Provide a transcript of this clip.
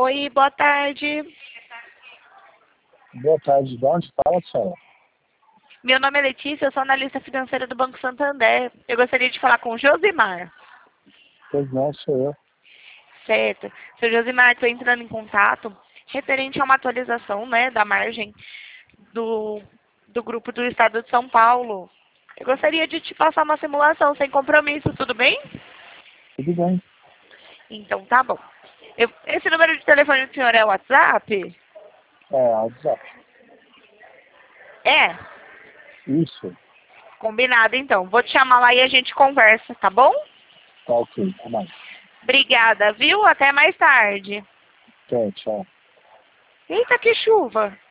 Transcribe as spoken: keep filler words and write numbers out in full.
Oi, boa tarde. Boa tarde, de onde fala, senhora? Meu nome é Letícia, eu sou analista financeira do Banco Santander. Eu gostaria de falar com o Josimar. Pois não, sou eu. Certo. Seu Josimar, estou entrando em contato referente a uma atualização, né, da margem do, do grupo do Estado de São Paulo. Eu gostaria de te passar uma simulação sem compromisso, tudo bem? Tudo bem. Então tá bom. Eu- esse número de telefone do senhor é o WhatsApp? É, WhatsApp. É? Isso. Combinado então. Vou te chamar lá e a gente conversa, tá bom? Tá ok, tá mais. Obrigada, viu? Até mais tarde. Tchau, tchau. Eita, que chuva!